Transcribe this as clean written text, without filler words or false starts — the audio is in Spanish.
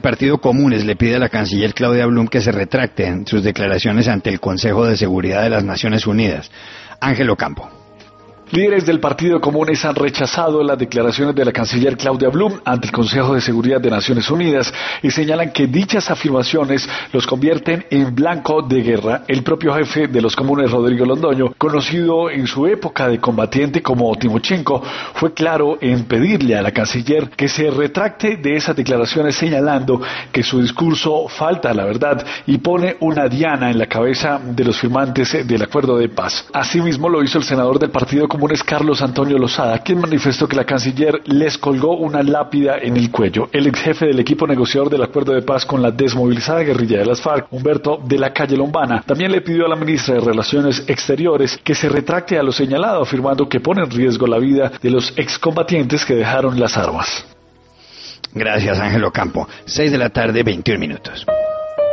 El Partido Comunes le pide a la canciller Claudia Blum que se retracte en sus declaraciones ante el Consejo de Seguridad de las Naciones Unidas. Ángel Ocampo. Líderes del Partido Comunes han rechazado las declaraciones de la canciller Claudia Blum ante el Consejo de Seguridad de Naciones Unidas y señalan que dichas afirmaciones los convierten en blanco de guerra. El propio jefe de los comunes, Rodrigo Londoño, conocido en su época de combatiente como Timochenko, fue claro en pedirle a la canciller que se retracte de esas declaraciones, señalando que su discurso falta a la verdad y pone una diana en la cabeza de los firmantes del acuerdo de paz. Asimismo lo hizo el senador del Partido Comunes, Carlos Antonio Lozada, quien manifestó que la canciller les colgó una lápida en el cuello. El ex jefe del equipo negociador del acuerdo de paz con la desmovilizada guerrilla de las FARC, Humberto de la Calle Lombana, también le pidió a la ministra de Relaciones Exteriores que se retracte a lo señalado, afirmando que pone en riesgo la vida de los excombatientes que dejaron las armas. Gracias, Ángel Ocampo. 6 de la tarde, 21 minutos.